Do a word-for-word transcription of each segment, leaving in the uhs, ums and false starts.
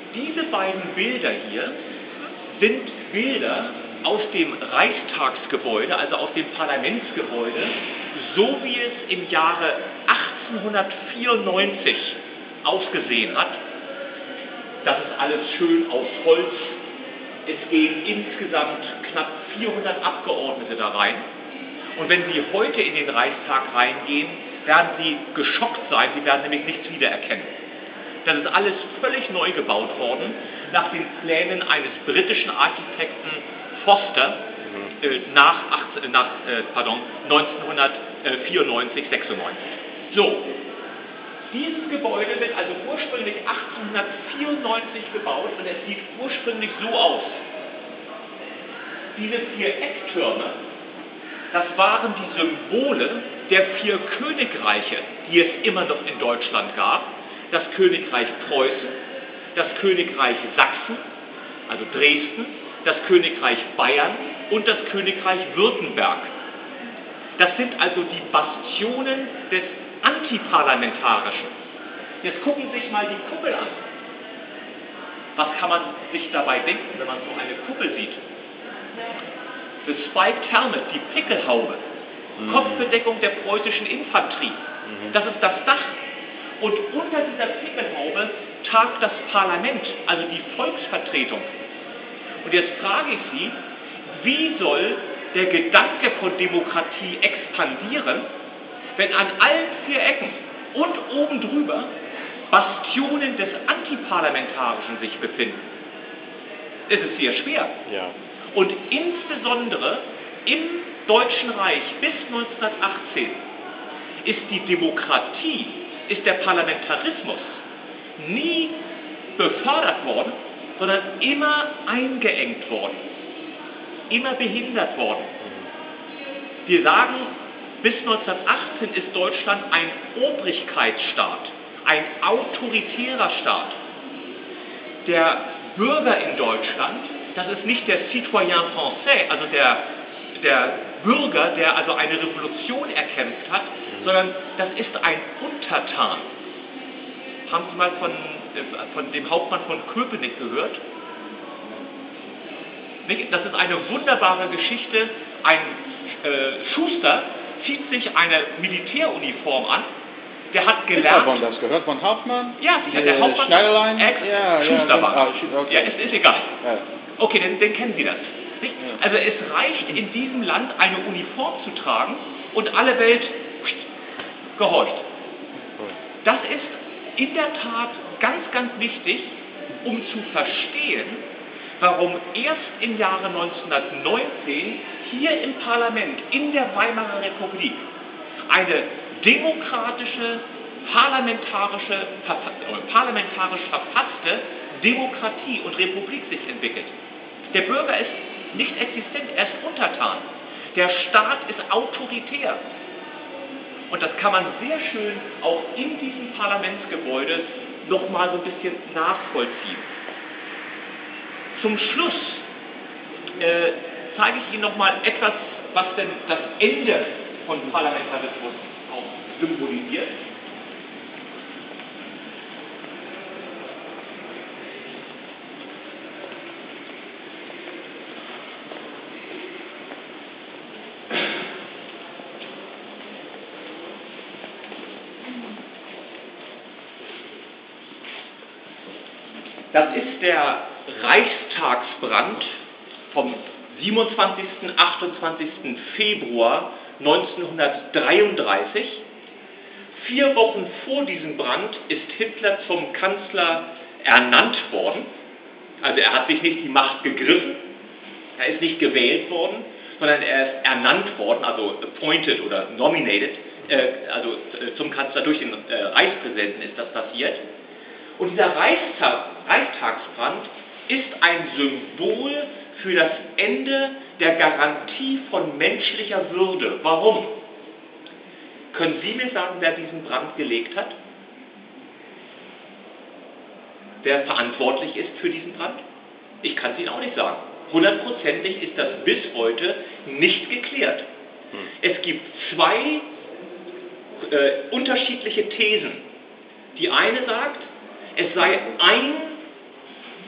Diese beiden Bilder hier sind Bilder aus dem Reichstagsgebäude, also aus dem Parlamentsgebäude, so wie es im Jahre achtzehnhundertvierundneunzig ausgesehen hat. Das ist alles schön aus Holz. Es gehen insgesamt knapp vierhundert Abgeordnete da rein. Und wenn Sie heute in den Reichstag reingehen, werden Sie geschockt sein. Sie werden nämlich nichts wiedererkennen. Das ist alles völlig neu gebaut worden, nach den Plänen eines britischen Architekten Foster äh, nach, achtzehn, nach äh, pardon, neunzehnhundertvierundneunzig, sechsundneunzig. So, dieses Gebäude wird also ursprünglich achtzehnhundertvierundneunzig gebaut und es sieht ursprünglich so aus. Diese vier Ecktürme, das waren die Symbole der vier Königreiche, die es immer noch in Deutschland gab. Das Königreich Preußen, das Königreich Sachsen, also Dresden, das Königreich Bayern und das Königreich Württemberg. Das sind also die Bastionen des Antiparlamentarischen. Jetzt gucken Sie sich mal die Kuppel an. Was kann man sich dabei denken, wenn man so eine Kuppel sieht? The Spiked Helmet, die Pickelhaube, mhm. Kopfbedeckung der preußischen Infanterie. Mhm. Das ist das Dach. Und unter dieser Pickelhaube tagt das Parlament, also die Volksvertretung. Und jetzt frage ich Sie, wie soll der Gedanke von Demokratie expandieren, wenn an allen vier Ecken und oben drüber Bastionen des Antiparlamentarischen sich befinden? Es ist sehr schwer. Ja. Und insbesondere im Deutschen Reich bis neunzehnhundertachtzehn ist die Demokratie, ist der Parlamentarismus nie befördert worden, sondern immer eingeengt worden, immer behindert worden. Wir sagen, bis neunzehnhundertachtzehn ist Deutschland ein Obrigkeitsstaat, ein autoritärer Staat. Der Bürger in Deutschland, das ist nicht der Citoyen français, also der, der Bürger, der also eine Revolution erkämpft hat, sondern das ist ein Untertan. Haben Sie mal von, von dem Hauptmann von Köpenick gehört? Das ist eine wunderbare Geschichte. Ein äh, Schuster zieht sich eine Militäruniform an. Der hat gelernt. Ich habe das gehört von Hauptmann. Ja, sicher, der Hauptmann. Schneiderlein. Ex-Schuster ja, war ja, das. okay. Ja, ist, ist egal. Ja. Okay, dann, dann kennen Sie das. Nicht? Also es reicht in diesem Land eine Uniform zu tragen und alle Welt gehorcht. Das ist in der Tat ganz, ganz wichtig, um zu verstehen, warum erst im Jahre neunzehnhundertneunzehn hier im Parlament, in der Weimarer Republik, eine demokratische, parlamentarische, äh, parlamentarisch verfasste Demokratie und Republik sich entwickelt. Der Bürger ist nicht existent, er ist untertan. Der Staat ist autoritär. Und das kann man sehr schön auch in diesem Parlamentsgebäude noch mal so ein bisschen nachvollziehen. Zum Schluss äh, zeige ich Ihnen noch mal etwas, was denn das Ende von Parlamentarismus auch symbolisiert. Das ist der Reichstagsbrand vom siebenundzwanzigsten und achtundzwanzigsten Februar neunzehnhundertdreiunddreißig. Vier Wochen vor diesem Brand ist Hitler zum Kanzler ernannt worden. Also er hat sich nicht die Macht gegriffen, er ist nicht gewählt worden, sondern er ist ernannt worden, also appointed oder nominated, äh, also äh, zum Kanzler durch den äh, Reichspräsidenten ist das passiert. Und dieser Reichstag, Reichstagsbrand ist ein Symbol für das Ende der Garantie von menschlicher Würde. Warum? Können Sie mir sagen, wer diesen Brand gelegt hat? Wer verantwortlich ist für diesen Brand? Ich kann es Ihnen auch nicht sagen. Hundertprozentig ist das bis heute nicht geklärt. Hm. Es gibt zwei äh, unterschiedliche Thesen. Die eine sagt, es sei ein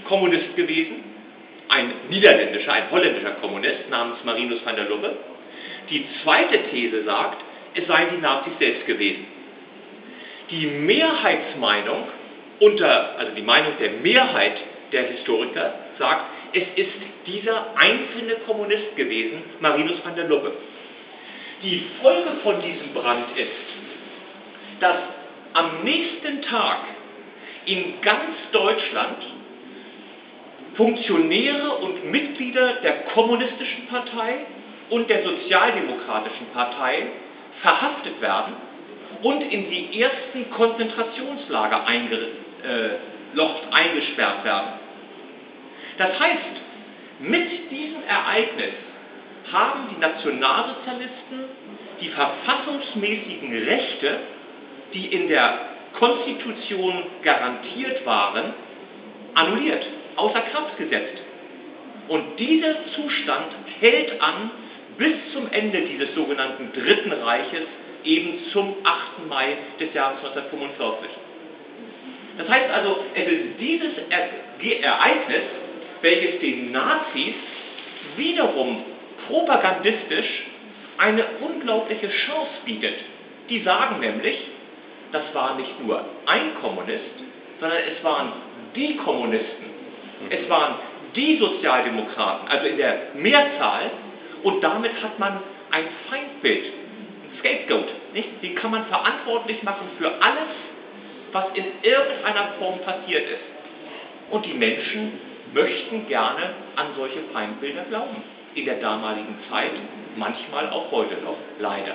Kommunist gewesen, ein niederländischer, ein holländischer Kommunist namens Marinus van der Lubbe. Die zweite These sagt, es seien die Nazis selbst gewesen. Die Mehrheitsmeinung unter, also die Meinung der Mehrheit der Historiker sagt, es ist dieser einzelne Kommunist gewesen, Marinus van der Lubbe. Die Folge von diesem Brand ist, dass am nächsten Tag in ganz Deutschland Funktionäre und Mitglieder der Kommunistischen Partei und der Sozialdemokratischen Partei verhaftet werden und in die ersten Konzentrationslager eingelocht, eingesperrt werden. Das heißt, mit diesem Ereignis haben die Nationalsozialisten die verfassungsmäßigen Rechte, die in der Konstitution garantiert waren, annulliert, außer Kraft gesetzt. Und dieser Zustand hält an bis zum Ende dieses sogenannten Dritten Reiches, eben zum achten Mai des Jahres neunzehnhundertfünfundvierzig. Das heißt also, es ist dieses Ereignis, welches den Nazis wiederum propagandistisch eine unglaubliche Chance bietet. Die sagen nämlich, das war nicht nur ein Kommunist, sondern es waren die Kommunisten, es waren die Sozialdemokraten, also in der Mehrzahl, und damit hat man ein Feindbild, ein Scapegoat, nicht? Den kann man verantwortlich machen für alles, was in irgendeiner Form passiert ist. Und die Menschen möchten gerne an solche Feindbilder glauben. In der damaligen Zeit, manchmal auch heute noch, leider.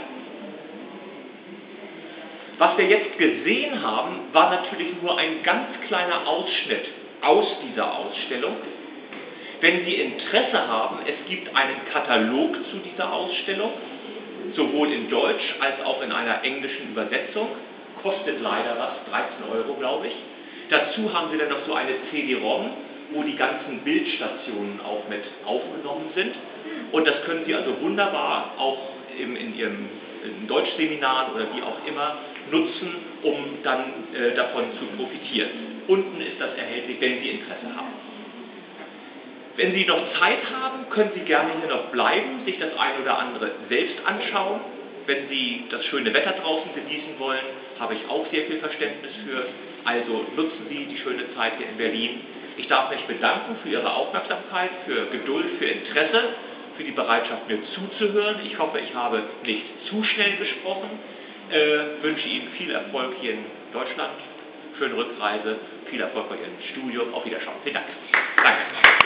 Was wir jetzt gesehen haben, war natürlich nur ein ganz kleiner Ausschnitt aus dieser Ausstellung. Wenn Sie Interesse haben, es gibt einen Katalog zu dieser Ausstellung, sowohl in Deutsch als auch in einer englischen Übersetzung. Kostet leider was, dreizehn Euro, glaube ich. Dazu haben Sie dann noch so eine C D-ROM, wo die ganzen Bildstationen auch mit aufgenommen sind. Und das können Sie also wunderbar auch im, in Ihrem in Deutschseminaren oder wie auch immer nutzen, um dann äh, davon zu profitieren. Unten ist das erhältlich, wenn Sie Interesse haben. Wenn Sie noch Zeit haben, können Sie gerne hier noch bleiben, sich das eine oder andere selbst anschauen. Wenn Sie das schöne Wetter draußen genießen wollen, habe ich auch sehr viel Verständnis für. Also nutzen Sie die schöne Zeit hier in Berlin. Ich darf mich bedanken für Ihre Aufmerksamkeit, für Geduld, für Interesse, für die Bereitschaft, mir zuzuhören. Ich hoffe, ich habe nicht zu schnell gesprochen. Äh, wünsche Ihnen viel Erfolg hier in Deutschland, schöne Rückreise, viel Erfolg bei Ihrem Studium. Auf Wiedersehen. Vielen Dank.